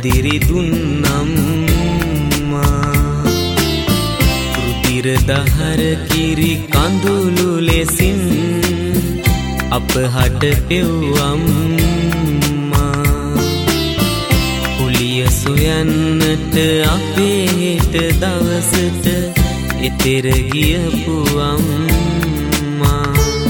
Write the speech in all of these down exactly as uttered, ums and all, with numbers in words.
දිරි දුන්නම්මා රුධිර දහර කිරි කඳුළු ලෙසින් අපහට පෙව්වම්මා හුලිය සොයන්නට අපේ හෙට දවසට එතෙර ගියපුවම්මා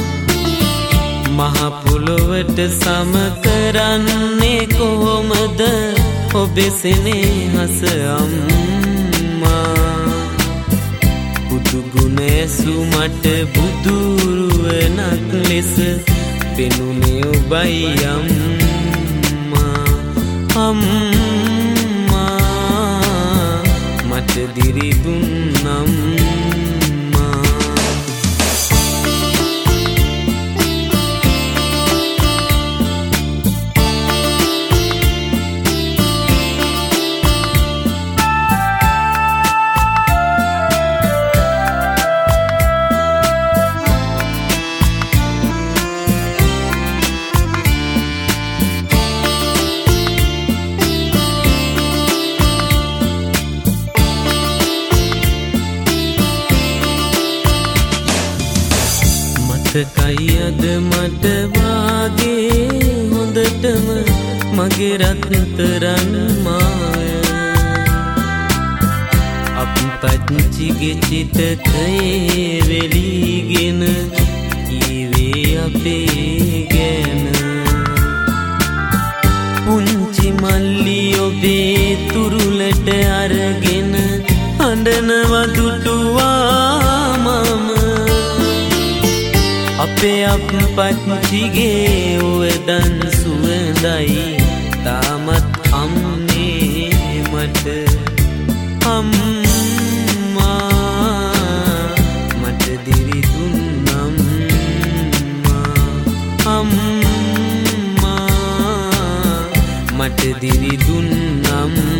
මහ පොළොවට සම කරන්නේ කොහොමද ඔබේ සෙනෙහස අම්මා බුදු ගුණ ඇසු මට බුදුරුවනක් ලෙස පෙනුනේ ඔබයි අම්මා අම්මා මට දිරි දුන්නම්මා කයියද මට වාගේ හොඳටම මගේ රත්තරන් මාය අප්පච්චිගේ චිතකයේ වෙලිගෙන කීවේ අපේ ගැන පුංචි මල්ලි ඔබේ තුරුලට අරගෙන අඬනවා දුටුවා මම අපේ අප්පච්චිගේ උවදන් සුවඳයි තාමත් අම්නේ මට අම්මා මට දිරි දුන්නම්මා අම්මා මට දිරි දුන්නම්මා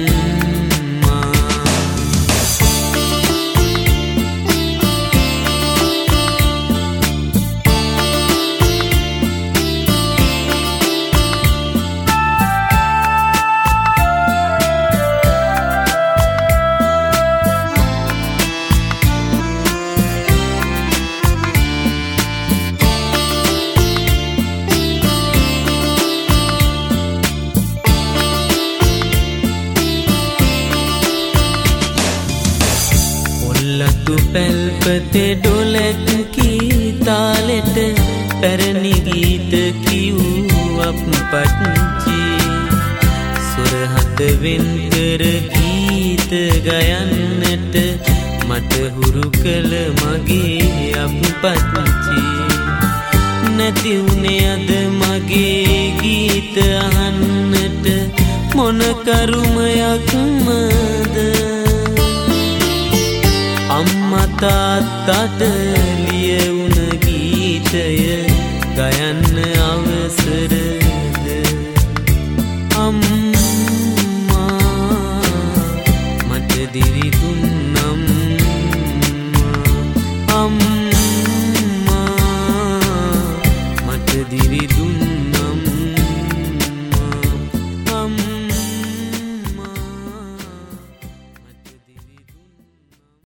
ලතු පැල්පතේ ඩොලක් කී තාලෙට පැරණි ගීත කියූ අප්පච්චි සුරහත වෙන් කර ගීත ගයන්නට මට හුරු කළ මගේ අප්පච්චි නැති උනේ අද මගේ ගීත අහන්නට මොන කරුමයක්මද අම්මා තාත්තට ලියවුන ගීතය ගයන්න